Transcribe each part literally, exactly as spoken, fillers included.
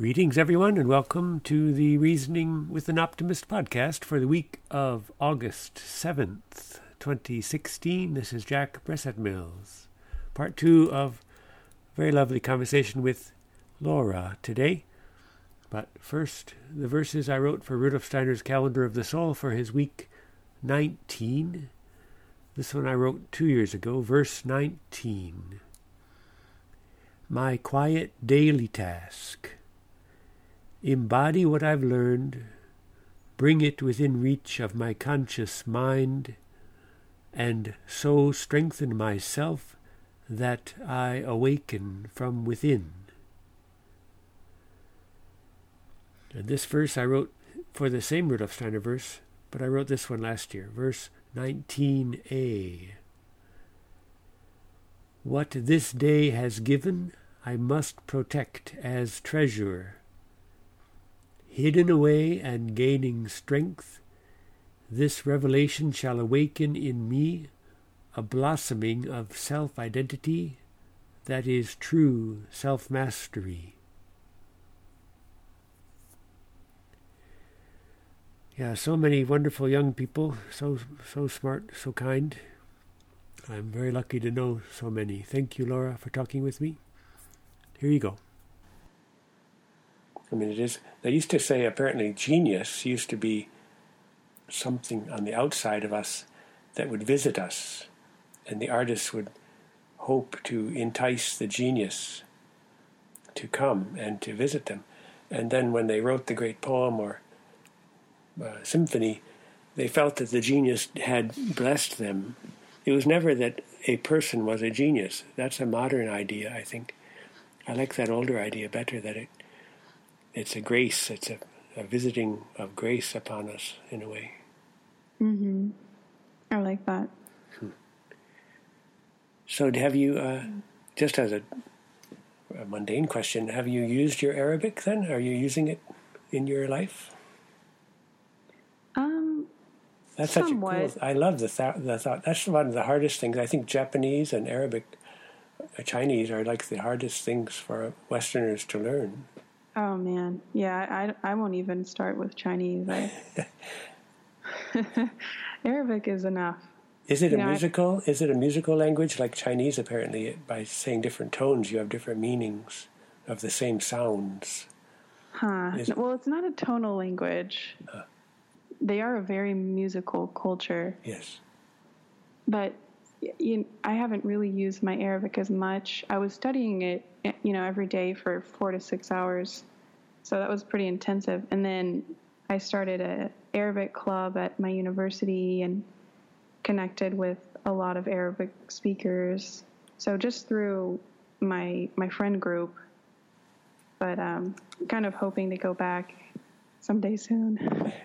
Greetings, everyone, and welcome to the Reasoning with an Optimist podcast for the week of August seventh, twenty sixteen. This is Jack Bressett Mills, part two of a very lovely conversation with Laura today. But first, the verses I wrote for Rudolf Steiner's Calendar of the Soul for his week nineteen. This one I wrote two years ago, verse nineteen. My quiet daily task. Embody what I've learned, bring it within reach of my conscious mind, and so strengthen myself that I awaken from within. And this verse I wrote for the same Rudolf Steiner verse, but I wrote this one last year, verse nineteen a. What this day has given, I must protect as treasure. Hidden away and gaining strength, this revelation shall awaken in me a blossoming of self-identity that is true self-mastery. Yeah, so many wonderful young people, so so smart, so kind. I'm very lucky to know so many. Thank you, Laura, for talking with me. Here you go. I mean, it is, they used to say apparently genius used to be something on the outside of us that would visit us, and the artists would hope to entice the genius to come and to visit them. And then when they wrote the great poem or uh, symphony, they felt that the genius had blessed them. It was never that a person was a genius. That's a modern idea, I think. I like that older idea better, that it It's a grace, it's a, a visiting of grace upon us, in a way. Mm-hmm. I like that. Hmm. So have you, uh, just as a, a mundane question, have you used your Arabic then? Are you using it in your life? Um, That's somewhat. such a cool, I love the, th- the thought. That's one of the hardest things. I think Japanese and Arabic, uh, Chinese are like the hardest things for Westerners to learn. Oh, man. Yeah, I, I won't even start with Chinese. I, Arabic is enough. Is it you a know, musical? I, is it a musical language like Chinese? Apparently, by saying different tones, you have different meanings of the same sounds. Huh. Is, well, it's not a tonal language. Uh, they are a very musical culture. Yes. But you, I haven't really used my Arabic as much. I was studying it, you know, every day for four to six hours. So that was pretty intensive. And then I started an Arabic club at my university and connected with a lot of Arabic speakers. So just through my my friend group. But um, kind of hoping to go back someday soon.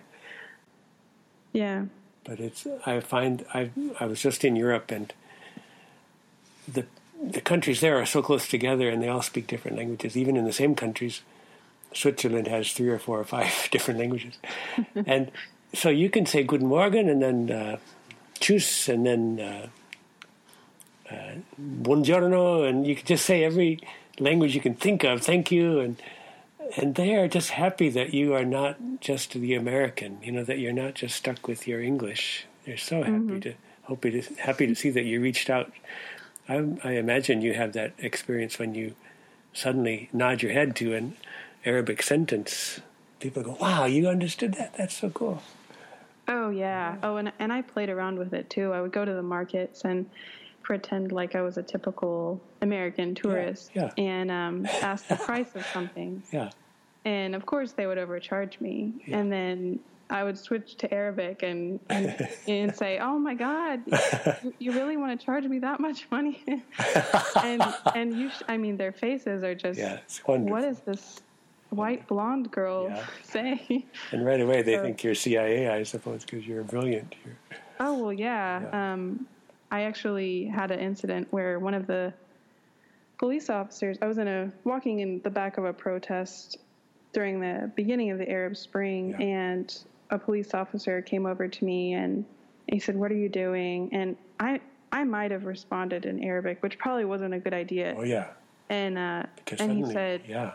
Yeah. But it's, I find, I I was just in Europe, and the the countries there are so close together, and they all speak different languages. Even in the same countries, Switzerland has three or four or five different languages. And so you can say Guten Morgen, and then uh, Tschüss, and then uh, uh, Buongiorno, and you can just say every language you can think of, thank you, and and they are just happy that you are not just the American, you know, that you're not just stuck with your English. They're so happy mm-hmm. to happy to happy to see that you reached out. I, I imagine you have that experience when you suddenly nod your head to an Arabic sentence. People go, "Wow, you understood that? That's so cool." Oh yeah. Oh, and and I played around with it too. I would go to the markets and pretend like I was a typical American tourist yeah, yeah. and um, ask the price of something. Yeah. And of course they would overcharge me. Yeah. And then I would switch to Arabic and and, and say, "Oh my God, you, you really want to charge me that much money?" and and you, sh- I mean, their faces are just, yeah, it's wonderful. What is this white blonde girl yeah. say? And right away they so, think you're C I A, I suppose, because you're brilliant. You're, oh well, yeah. yeah. Um, I actually had an incident where one of the police officers, I was in a walking in the back of a protest during the beginning of the Arab Spring, yeah. and a police officer came over to me and he said, "What are you doing?" And I I might have responded in Arabic, which probably wasn't a good idea. Oh yeah. And uh, because and suddenly, he said, yeah.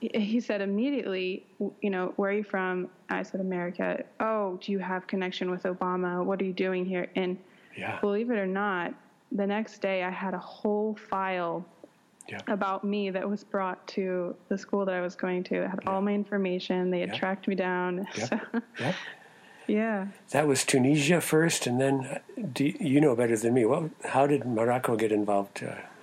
he said immediately, you know, where are you from? I said, America. Oh, do you have connection with Obama? What are you doing here? And yeah. believe it or not, the next day I had a whole file yeah. about me that was brought to the school that I was going to. It had yeah. all my information. They had yeah. tracked me down. Yep. So, yep. Yeah. That was Tunisia first, and then do you, you know better than me. What? How did Morocco get involved?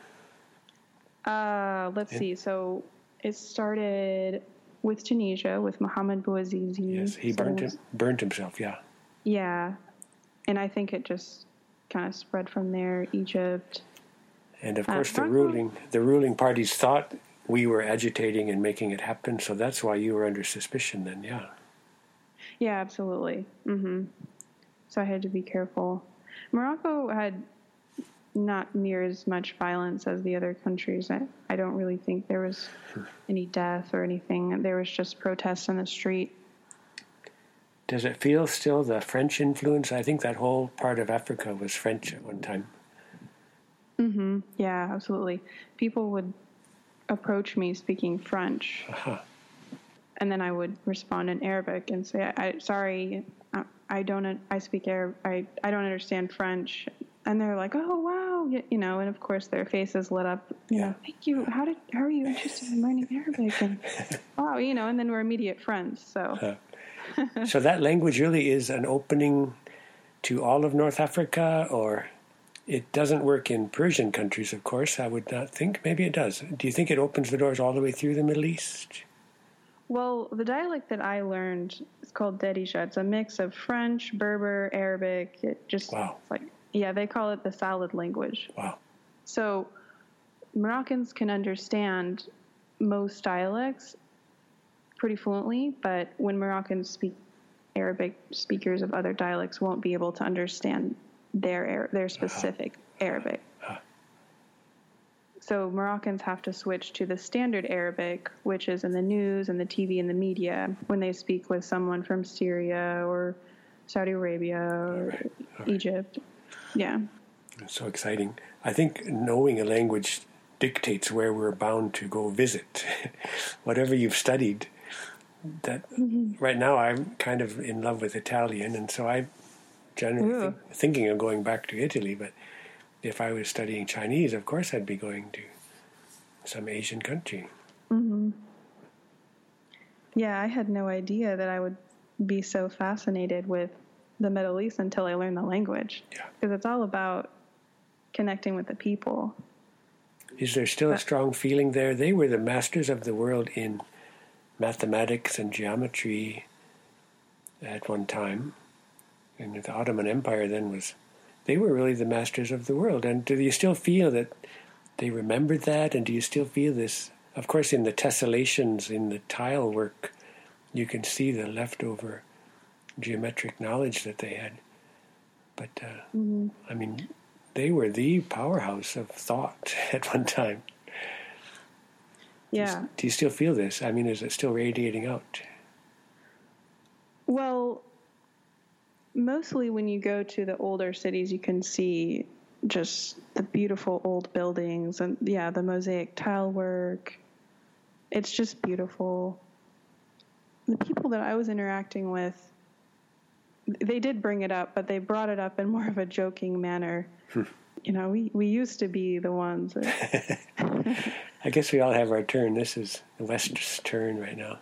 Uh, uh, let's in? see. So it started with Tunisia, with Mohamed Bouazizi. Yes, he burned him, burned himself, yeah. Yeah. And I think it just kind of spread from there, Egypt. And of course, uh, the ruling the ruling parties thought we were agitating and making it happen, so that's why you were under suspicion then, yeah. Yeah, absolutely. Mm-hmm. So I had to be careful. Morocco had not near as much violence as the other countries. I, I don't really think there was any death or anything. There was just protests on the street. Does it feel still the French influence? I think that whole part of Africa was French at one time. Mm-hmm. Yeah, absolutely. People would approach me speaking French. Uh-huh. And then I would respond in Arabic and say, I, I sorry, I, I don't, I speak Arab, I, I don't understand French. And they're like, oh, wow. You, you know, and of course their faces lit up, you yeah. know, thank you. How did, how are you interested in learning Arabic? And wow, you know, and then we're immediate friends. So, uh, so that language really is an opening to all of North Africa, or it doesn't work in Persian countries, of course, I would not think. Maybe it does. Do you think it opens the doors all the way through the Middle East? Well, the dialect that I learned is called Derija. It's a mix of French, Berber, Arabic. It just, wow. It's like, yeah, they call it the salad language. Wow. So Moroccans can understand most dialects pretty fluently, but when Moroccans speak Arabic, speakers of other dialects won't be able to understand their their specific uh-huh. Arabic. Uh-huh. So Moroccans have to switch to the standard Arabic, which is in the news and the T V and the media, when they speak with someone from Syria or Saudi Arabia or All right. All right. Egypt. Yeah. It's so exciting. I think knowing a language dictates where we're bound to go visit. Whatever you've studied, that mm-hmm. right now I'm kind of in love with Italian, and so I'm generally th- thinking of going back to Italy, but if I was studying Chinese, of course I'd be going to some Asian country. Mm-hmm. Yeah, I had no idea that I would be so fascinated with the Middle East until I learned the language. Yeah. Because it's all about connecting with the people. Is there still but, a strong feeling there? They were the masters of the world in mathematics and geometry at one time. And the Ottoman Empire then was... They were really the masters of the world. And do you still feel that they remembered that? And do you still feel this? Of course, in the tessellations, in the tile work, you can see the leftover geometric knowledge that they had. But, uh, mm-hmm. I mean, they were the powerhouse of thought at one time. Yeah. Do you, do you still feel this? I mean, is it still radiating out? Well... Mostly when you go to the older cities, you can see just the beautiful old buildings and, yeah, the mosaic tile work. It's just beautiful. The people that I was interacting with, they did bring it up, but they brought it up in more of a joking manner. You know, we, we used to be the ones that... I guess we all have our turn. This is the West's turn right now.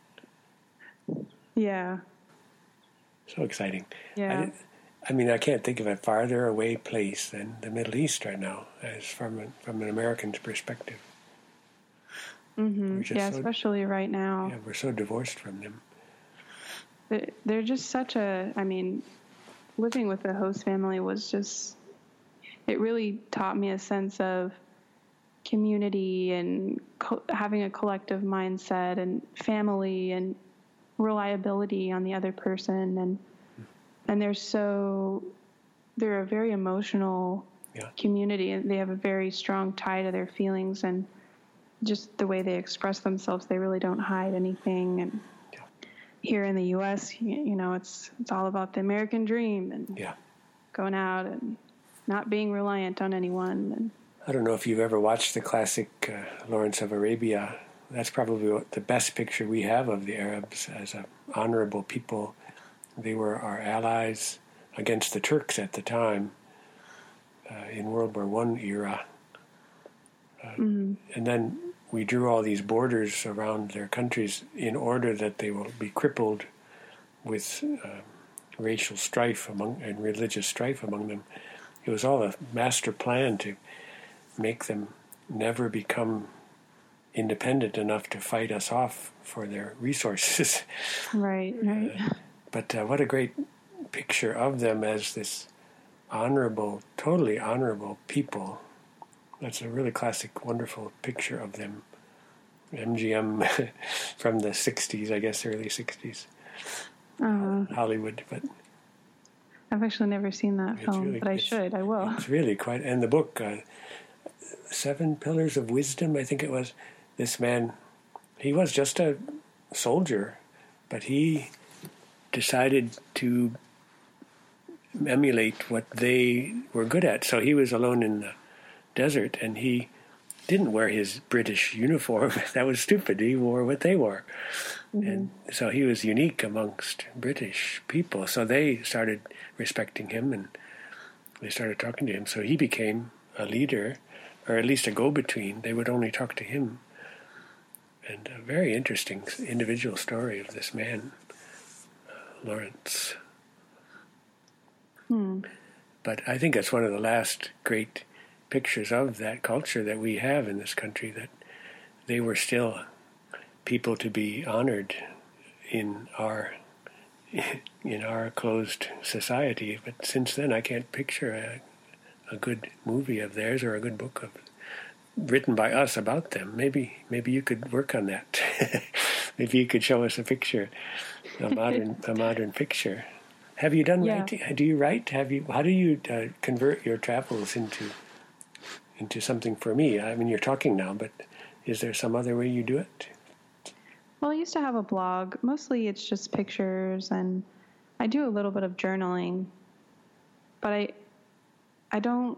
Yeah. So exciting. Yeah. I, I mean, I can't think of a farther away place than the Middle East right now, as from a, from an American's perspective. Mm-hmm. Yeah, so, especially right now. Yeah, we're so divorced from them. They're just such a, I mean, living with the host family was just, it really taught me a sense of community and co- having a collective mindset and family and reliability on the other person, and and they're so they're a very emotional yeah. community, and they have a very strong tie to their feelings, and just the way they express themselves, they really don't hide anything. And yeah. here in the U S, you, you know, it's it's all about the American dream and yeah. going out and not being reliant on anyone. And I don't know if you've ever watched the classic uh, Lawrence of Arabia that's probably what, the best picture we have of the Arabs as a honorable people. They were our allies against the Turks at the time uh, in World War One era. Uh, mm-hmm. And then we drew all these borders around their countries in order that they will be crippled with uh, racial strife among and religious strife among them. It was all a master plan to make them never become independent enough to fight us off for their resources. Right, right. Uh, but uh, what a great picture of them as this honorable, totally honorable people. That's a really classic, wonderful picture of them. M G M from the sixties, I guess, early sixties. Uh-huh. Hollywood, but I've actually never seen that film, really, but I should. I will. It's really quite. And the book, uh, Seven Pillars of Wisdom, I think it was. This man, he was just a soldier, but he decided to emulate what they were good at. So he was alone in the desert, and he didn't wear his British uniform. That was stupid. He wore what they wore. Mm-hmm. And so he was unique amongst British people. So they started respecting him, and they started talking to him. So he became a leader, or at least a go-between. They would only talk to him. And a very interesting individual story of this man, uh, Lawrence. Hmm. But I think that's one of the last great pictures of that culture that we have in this country, that they were still people to be honored in our in our closed society. But since then, I can't picture a, a good movie of theirs or a good book of written by us about them. Maybe maybe you could work on that. Maybe you could show us a picture, a modern a modern picture. Have you done yeah. writing? Do you write? Have you? How do you uh, convert your travels into into something for me? I mean, you're talking now, but is there some other way you do it? Well, I used to have a blog. Mostly it's just pictures, and I do a little bit of journaling, but I I don't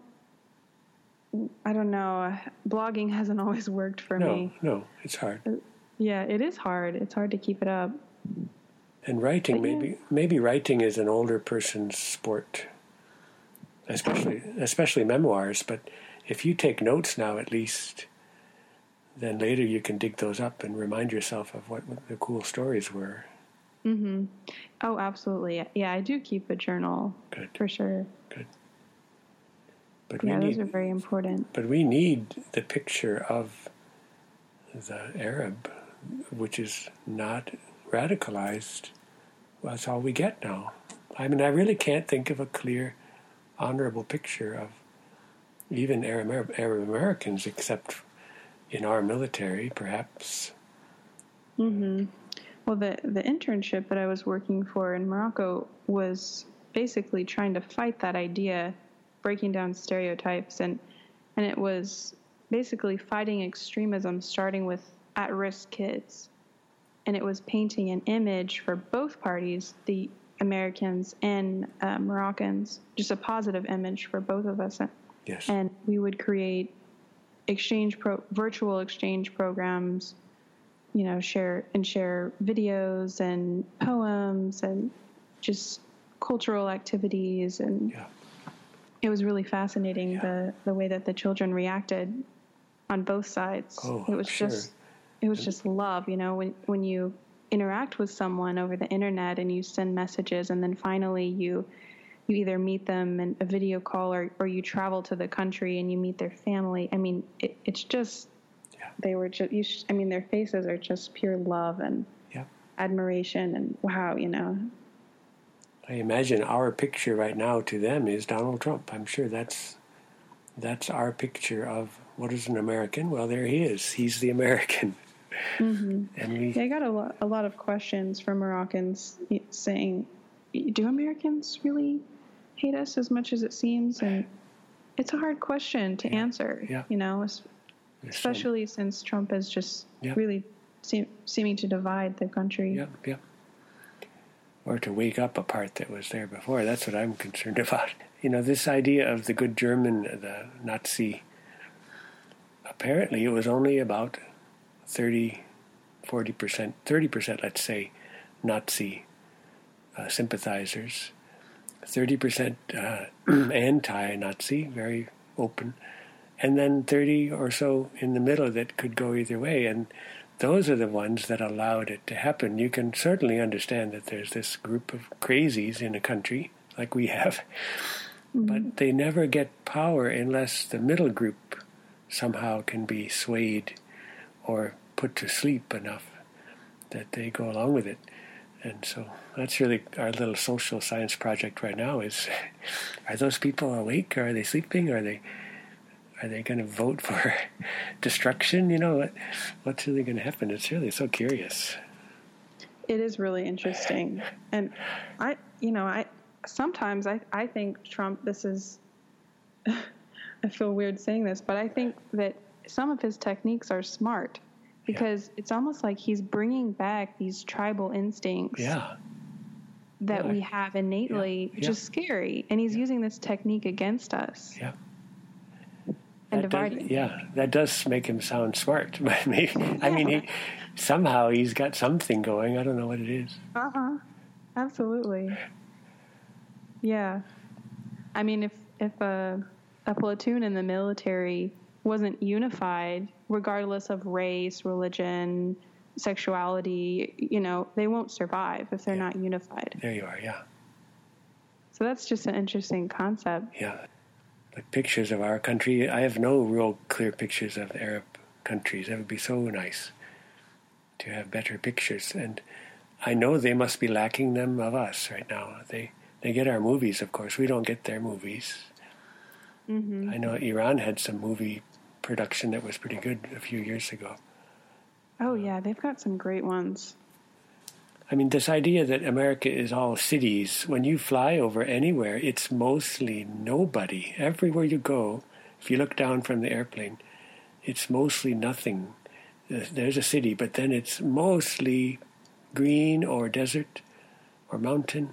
I don't know. Blogging hasn't always worked for no, me. No, it's hard. Yeah, it is hard. It's hard to keep it up. And writing, but maybe yeah. maybe writing is an older person's sport, especially especially memoirs. But if you take notes now, at least, then later you can dig those up and remind yourself of what the cool stories were. Mm-hmm. Oh, absolutely. Yeah, I do keep a journal. Good. For sure. Good. But yeah, we those need, are very important. But we need the picture of the Arab, which is not radicalized. Well, that's all we get now. I mean, I really can't think of a clear, honorable picture of even Arab, Arab Americans, except in our military, perhaps. Mm-hmm. Well, the, the internship that I was working for in Morocco was basically trying to fight that idea, breaking down stereotypes, and and it was basically fighting extremism, starting with at-risk kids. And it was painting an image for both parties, the Americans and uh, Moroccans, just a positive image for both of us. Yes. And we would create exchange pro- virtual exchange programs, you know, share and share videos and poems and just cultural activities. And yeah. It was really fascinating, yeah. the, the way that the children reacted on both sides. Oh, it was sure. just it was just love, you know, when when you interact with someone over the internet and you send messages, and then finally you you either meet them in a video call, or, or you travel to the country and you meet their family. I mean, it, it's just yeah. they were just you sh- I mean, their faces are just pure love and yeah. admiration and wow, you know. I imagine our picture right now to them is Donald Trump. I'm sure that's that's our picture of what is an American. Well, there he is. He's the American. Mm-hmm. And we, yeah, I got a lot, a lot of questions from Moroccans saying, do Americans really hate us as much as it seems? And it's a hard question to yeah. answer, yeah. you know, especially so, since Trump is just yeah. really seem, seeming to divide the country. Yeah, yeah. Or to wake up a part that was there before. That's what I'm concerned about. You know, this idea of the good German, the Nazi, apparently it was only about thirty, forty percent, thirty percent, let's say, Nazi uh, sympathizers, thirty percent uh, anti-Nazi, very open, and then thirty or so in the middle that could go either way. And those are the ones that allowed it to happen. You can certainly understand that there's this group of crazies in a country like we have, mm-hmm. but they never get power unless the middle group somehow can be swayed or put to sleep enough that they go along with it. And so that's really our little social science project right now is, are those people awake, or are they sleeping? Are they are they going to vote for destruction? You know, what, what's really going to happen? It's really so curious. It is really interesting. And I, you know, I sometimes I, I think Trump, this is, I feel weird saying this, but I think that some of his techniques are smart. Because yeah. it's almost like he's bringing back these tribal instincts yeah. that yeah. we have innately, yeah. which yeah. is scary. And he's yeah. using this technique against us. Yeah. And that dividing. Does, yeah, that does make him sound smart. But maybe, I mean, he somehow he's got something going. I don't know what it is. Uh-huh. Absolutely. Yeah. I mean, if, if a, a platoon in the military wasn't unified, regardless of race, religion, sexuality, you know, they won't survive if they're yeah. not unified. There you are, yeah. So that's just an interesting concept. Yeah. Like pictures of our country, I have no real clear pictures of Arab countries. That would be so nice to have better pictures. And I know they must be lacking them of us right now. They they get our movies, of course. We don't get their movies. Mm-hmm. I know Iran had some movie production that was pretty good a few years ago. Oh, yeah, they've got some great ones. I mean, this idea that America is all cities, when you fly over anywhere, it's mostly nobody. Everywhere you go, if you look down from the airplane, it's mostly nothing. There's a city, but then it's mostly green or desert or mountain.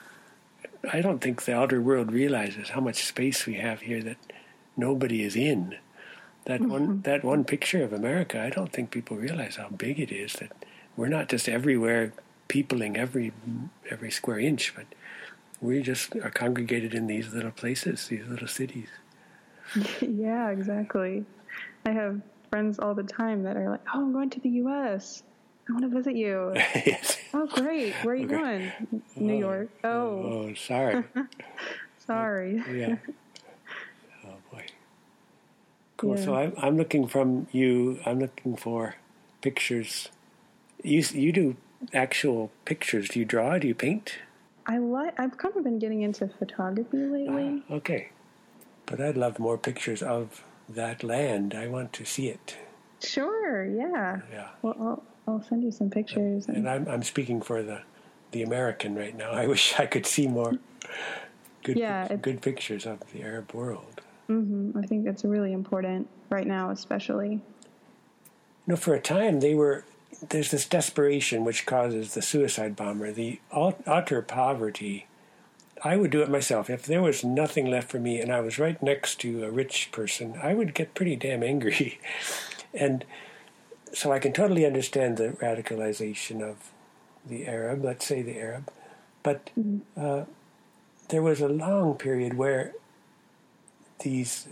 I don't think the outer world realizes how much space we have here that nobody is in. That mm-hmm. one that one picture of America, I don't think people realize how big it is, that we're not just everywhere peopling every every square inch, but we just are congregated in these little places, these little cities. Yeah, exactly. I have friends all the time that are like, oh, I'm going to the U S I want to visit you. Yes. Oh, great. Where are you okay. going? New oh, York. Oh. Oh, sorry. Sorry. Yeah. Oh, boy. Cool. Yeah. So I'm, I'm looking from you, I'm looking for pictures. You you do actual pictures. Do you draw? Do you paint? I like. I've kind of been getting into photography lately. Uh, okay. But I'd love more pictures of that land. I want to see it. Sure, yeah. Yeah. Well, I'll, I'll send you some pictures. And, and I'm I'm speaking for the the American right now. I wish I could see more good yeah, pic- good pictures of the Arab world. Mm-hmm. I think that's really important right now, especially. You know, for a time they were. There's this desperation which causes the suicide bomber, the utter poverty. I would do it myself. If there was nothing left for me and I was right next to a rich person, I would get pretty damn angry. And so I can totally understand the radicalization of the Arab, let's say the Arab. But mm-hmm. uh, there was a long period where these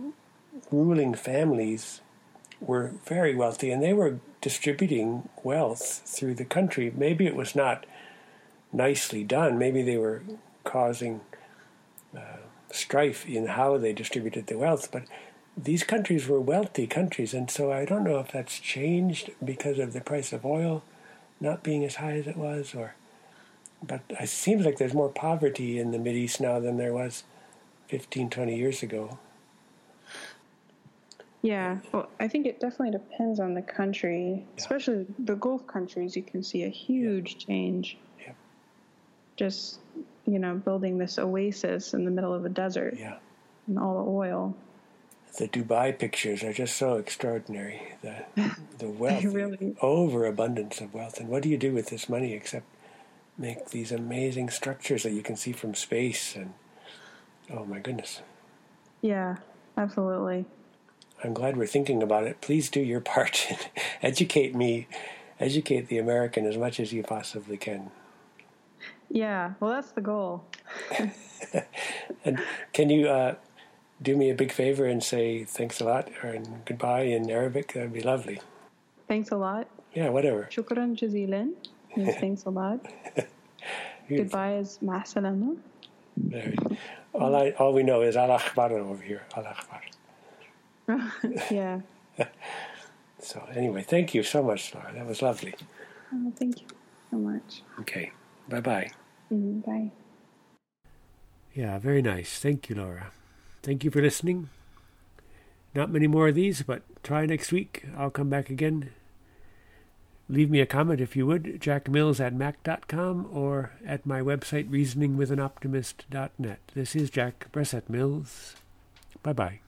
ruling families were very wealthy, and they were distributing wealth through the country. Maybe it was not nicely done. Maybe they were causing uh, strife in how they distributed the wealth, but these countries were wealthy countries, and so I don't know if that's changed because of the price of oil not being as high as it was, or but it seems like there's more poverty in the Mideast now than there was fifteen, twenty years ago. Yeah, well, I think it definitely depends on the country, yeah. Especially the Gulf countries. You can see a huge yeah. change. Yeah. Just, you know, building this oasis in the middle of a desert. Yeah. And all the oil. The Dubai pictures are just so extraordinary. The the wealth, really. Overabundance of wealth. And what do you do with this money except make these amazing structures that you can see from space? And oh my goodness. Yeah, absolutely. I'm glad we're thinking about it. Please do your part and educate me, educate the American as much as you possibly can. Yeah, well, that's the goal. And can you uh, do me a big favor and say thanks a lot or and goodbye in Arabic? That would be lovely. Thanks a lot. Yeah, whatever. Shukran jazilan means thanks a lot. Goodbye is ma salama. All I all we know is al akhbar over here. Al akhbar. Yeah. So anyway, thank you so much, Laura. That was lovely. Oh, thank you so much. Okay. Bye-bye. Mm, bye. Yeah, very nice. Thank you, Laura. Thank you for listening. Not many more of these, but try next week. I'll come back again. Leave me a comment if you would, jack mills at mac dot com or at my website, reasoning with an optimist dot net. This is Jack Bressett Mills. Bye-bye.